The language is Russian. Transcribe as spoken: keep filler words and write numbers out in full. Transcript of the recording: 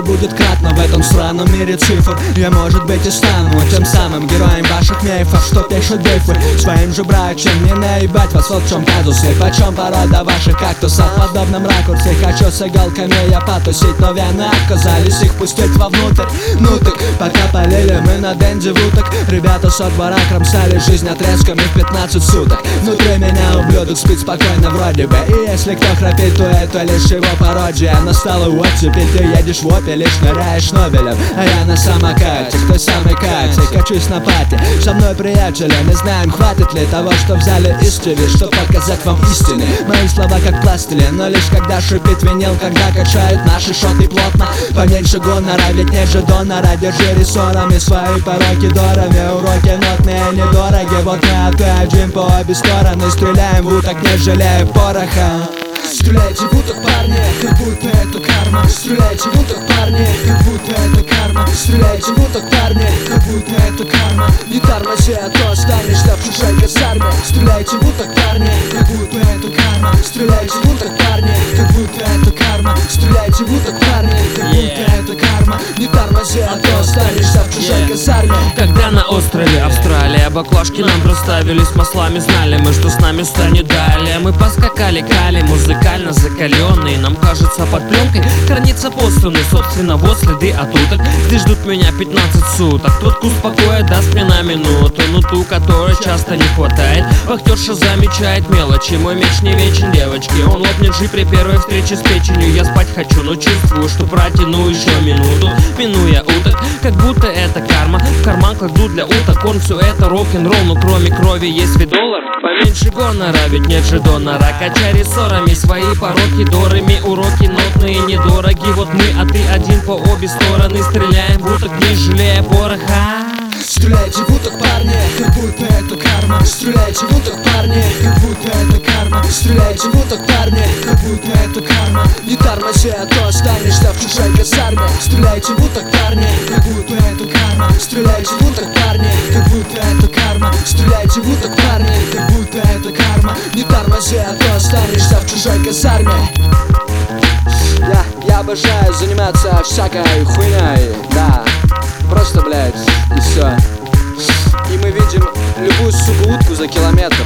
будет кратно в этом сраном мире цифр. Я, может быть, и стану тем самым героем ваших мифов, что пишут бифы своим же брачем. Не наебать вас, вот в чем казус и почем порода ваших кактусов. В подобном ракурсе хочу с иголками я потусить, но вены отказались их пустить вовнутрь. Ну так, пока полили мы на денде в уток, ребята со двора кромсали жизнь отрезками в пятнадцать суток. Внутри меня ублюдок спит спокойно вроде бы, и если кто храпит, то это лишь его пародия. Настала оттепель, ты едешь в опеле, шныряешь Нобелем, а я на самокате, кто самый кате, качусь на пати. Со мной приятели, не знаем, хватит ли того, что взяли из ТВ, что показать вам истины. Мои слова как пластилин, но лишь когда шипит винил, когда качают наши шоты плотно. Поменьше гонора, ведь нет же донора. Держи рессорами свои пороки дорами, уроки нотные недороги. Вот мы, а ты один по обе стороны, стреляем в уток, не жалея пороха. Стреляйте в уток, парни, как будто это карма. Стреляйте в уток, парни, как будто это карма. Стреляйте в уток, парни, как будто это карма. Не тормози, а то останешься в чужой казарме. Стреляйте в уток, парни, как будто это карма. Стреляйте в уток, парни, как будто это карма. Стреляйте в уток, парни, как будто это карма. Не тормози, а то останешься в чужой казарме. Когда на острове Австралия баклажки нам расставились маслами, знали мы, что с нами станет далее. Мы поскакали кали, музыкально закаленные. Нам кажется, под пленкой хранится постуны, собственно, вот следы от уток. Здесь ждут меня пятнадцать суток. Тот куст покоя даст мне на минуту, но ту, которой часто не хватает. Вахтерша замечает мелочи, мой меч не вечен, девочки. Он лопнет же при первой встрече с печенью. Я спать хочу, но чувствую, что протяну еще минуту, минуя уток, как будто это карма. В карман кладу для уток, он все это рок-н-ролл, но кроме крови есть ведь доллар. Поменьше гонора, ведь нет же донора. Качай рессорами свои пороки дорами, уроки нотные недороги. Вот мы, а ты один по обе стороны, стреляем в уток, не жалея пороха. Стреляйте в уток, парни, как будто это карма. Стреляйте в уток, парни, как будто это карма. Стреляйте в уток, парни, как будто это карма. Не тормози, а то останешься в чужой казарме. Стреляйте в уток, парни, как будто это карма. Стреляйте в уток, парни, как будто это карма. Стреляйте в уток, парни, как будто это карма. Не тормози, а то останешься в чужой казарме. Я, я обожаю заниматься всякой хуйней, да. Просто, блядь, и все. И мы видим любую, сука, утку за километр.